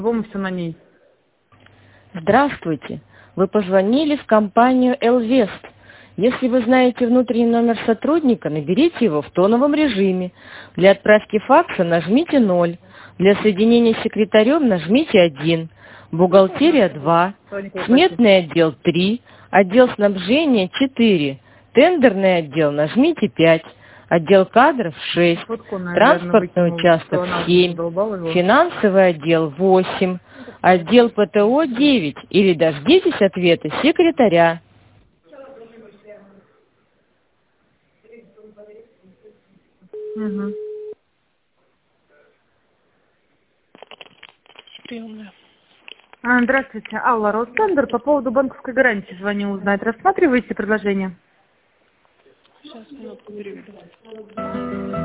По-моему, все на ней. Здравствуйте. Вы позвонили в компанию Элвест. Если вы знаете внутренний номер сотрудника, наберите его в тоновом режиме. Для отправки факса нажмите 0. Для соединения с секретарем нажмите 1. Бухгалтерия 2. Сметный отдел 3. Отдел снабжения 4. Тендерный отдел нажмите 5. Отдел кадров 6. Транспортный участок 7. Финансовый отдел 8. Отдел ПТО 9. Или дождитесь ответа секретаря. Угу. Приемная. Здравствуйте, Алла Ростендер. По поводу банковской гарантии звоню узнать. Рассматриваете предложение? Сейчас, минутку, переведу.